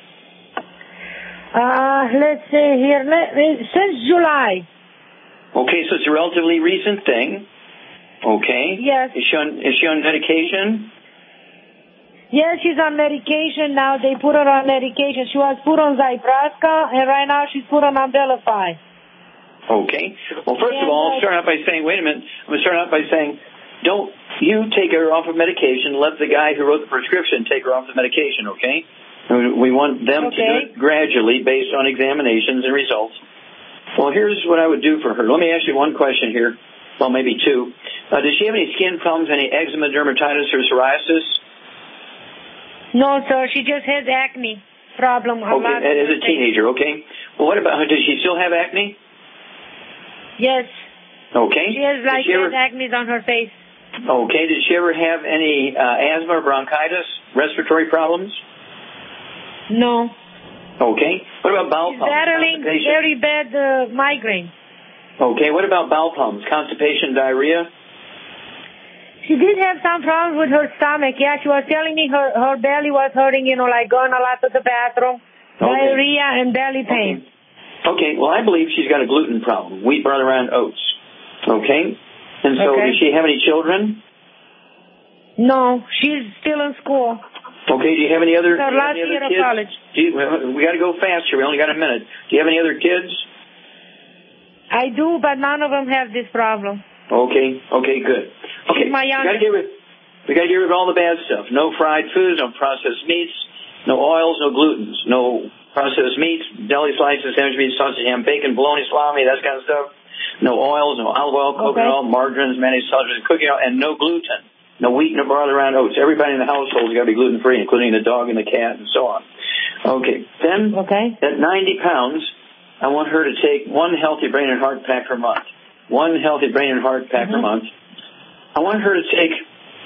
V: Let's see here. Since July.
B: Okay, so it's a relatively recent thing. Okay.
V: Yes.
B: Is she on medication?
V: Yes, she's on medication now. They put her on medication. She was put on Zyprexa, and right now she's put on Abilify.
B: Okay. Well, first of all, I'll start out by saying, wait a minute. I'm going to start out by saying, don't you take her off of medication. Let the guy who wrote the prescription take her off the medication, okay? We want them to do it gradually based on examinations and results. Well, here's what I would do for her. Let me ask you one question here. Well, maybe two. Does she have any skin problems, any eczema, dermatitis, or psoriasis?
V: No, sir. She just has acne problem.
B: Okay, as a teenager, okay. Well, what about her? Does she still have acne?
V: Yes.
B: Okay.
V: She has acne on her face.
B: Okay. Did she ever have any asthma or bronchitis, respiratory problems?
V: No.
B: Okay. What about bowel problems?
V: Battling very bad migraine.
B: Okay. What about bowel problems? Constipation, diarrhea?
V: She did have some problems with her stomach. Yeah, she was telling me her belly was hurting, like going a lot to the bathroom, diarrhea, and belly pain.
B: Okay. Well, I believe she's got a gluten problem. Wheat, barley, rye, and oats. Okay. And so, does she have any children?
V: No, she's still in school.
B: Okay, do you have any other,
V: last year of college.
B: We got to go fast here. We only got a minute. Do you have any other kids?
V: I do, but none of them have this problem.
B: Okay, good. Okay,
V: She's my youngest.
B: we got to get rid of all the bad stuff. No fried foods, no processed meats, no oils, no glutens, no processed meats, deli slices, sandwich meats, sausage, ham, bacon, bologna, salami, that kind of stuff. No oils, no olive oil, coconut oil, margarines, mayonnaise, sausage, cooking oil, and no gluten. No wheat, no barley, round oats. Everybody in the household has got to be gluten-free, including the dog and the cat and so on. Okay. Then, at 90 pounds, I want her to take one healthy brain and heart pack per month. One healthy brain and heart pack per month. I want her to take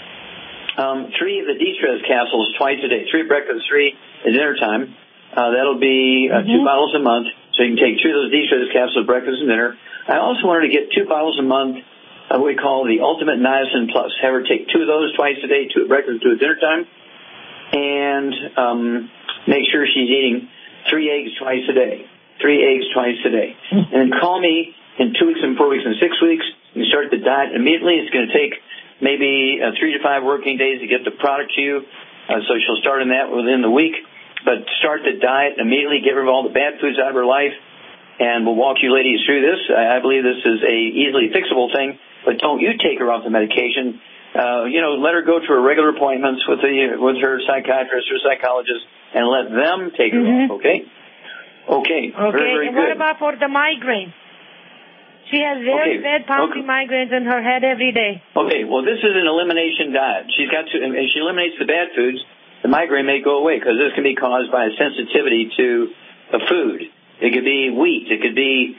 B: 3 of the de-stress capsules twice a day. 3 at breakfast, 3 at dinner time. That'll be 2 bottles a month. So you can take 2 of those de-stress capsules at breakfast and dinner. I also want her to get 2 bottles a month of what we call the Ultimate Niacin Plus. Have her take 2 of those twice a day, 2 at breakfast, 2 at dinner time. And make sure she's eating 3 eggs twice a day. 3 eggs twice a day. And then call me in 2 weeks and 4 weeks and 6 weeks. You start the diet immediately. It's going to take maybe 3 to 5 working days to get the product to you. So she'll start in that within the week. But start the diet immediately. Get rid of all the bad foods out of her life. And we'll walk you ladies through this. I believe this is a easily fixable thing. But don't you take her off the medication. Let her go to her regular appointments with her psychiatrist or psychologist and let them take her off, okay? Okay. Very, very
V: and
B: good.
V: what about for the migraine? She has very bad pounding migraines in her head every day.
B: Okay, well, this is an elimination diet. She's got to, if she eliminates the bad foods, the migraine may go away because this can be caused by a sensitivity to a food. It could be wheat. It could be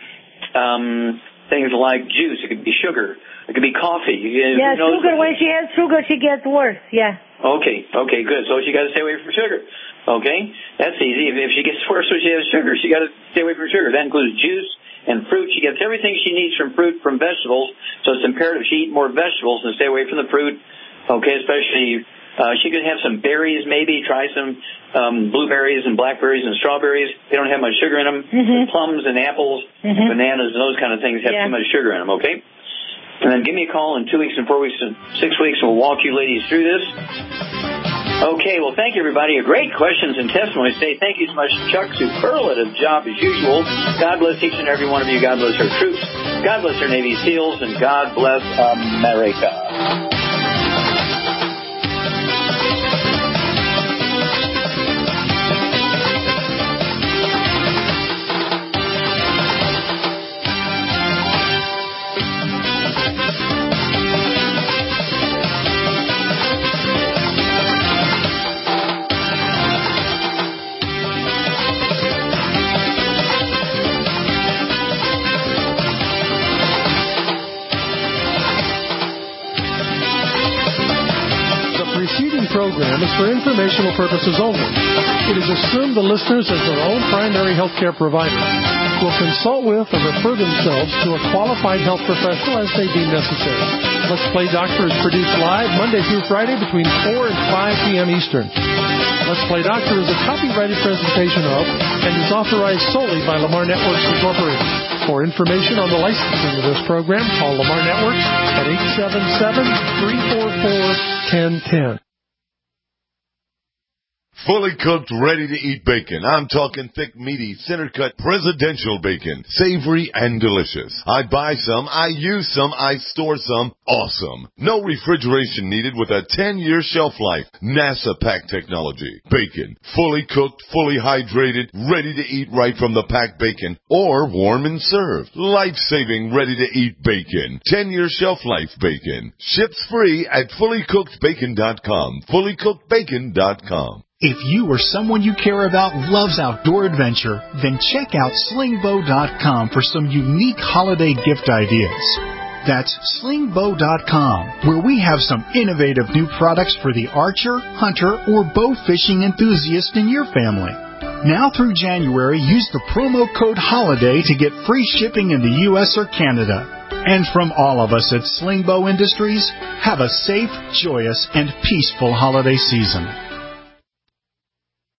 B: things like juice. It could be sugar. It could be coffee.
V: Sugar. When she has sugar, she gets worse. Yeah.
B: Okay, good. So she got to stay away from sugar. Okay, that's easy. If she gets worse when she has sugar, she got to stay away from sugar. That includes juice and fruit. She gets everything she needs from fruit, from vegetables. So it's imperative she eat more vegetables and stay away from the fruit. Okay, especially she could have some berries, maybe try some blueberries and blackberries and strawberries. They don't have much sugar in them. Plums and apples, bananas, and those kind of things have too much sugar in them. Okay. And then give me a call in 2 weeks and 4 weeks and 6 weeks, and we'll walk you ladies through this. Okay, well, thank you, everybody. Great questions and testimonies today. Thank you so much, Chuck. Superlative job as usual. God bless each and every one of you. God bless our troops. God bless our Navy SEALs, and God bless America.
I: Program is for informational purposes only. It is assumed the listeners, as their own primary health care provider, will consult with or refer themselves to a qualified health professional as they deem necessary. Let's Play Doctor is produced live Monday through Friday between 4 and 5 p.m. Eastern. Let's Play Doctor is a copyrighted presentation of and is authorized solely by Lamar Networks Incorporated. For information on the licensing of this program, call Lamar Networks at 877-344-1010.
D: Fully cooked, ready-to-eat bacon. I'm talking thick, meaty, center-cut presidential bacon. Savory and delicious. I buy some, I use some, I store some. Awesome. No refrigeration needed with a 10-year shelf life. NASA pack technology. Bacon. Fully cooked, fully hydrated, ready to eat right from the packed bacon. Or warm and served. Life-saving, ready-to-eat bacon. 10-year shelf life bacon. Ships free at fullycookedbacon.com. Fullycookedbacon.com.
E: If you or someone you care about loves outdoor adventure, then check out slingbow.com for some unique holiday gift ideas. That's slingbow.com, where we have some innovative new products for the archer, hunter, or bow fishing enthusiast in your family. Now through January, use the promo code HOLIDAY to get free shipping in the U.S. or Canada. And from all of us at Slingbow Industries, have a safe, joyous, and peaceful holiday season.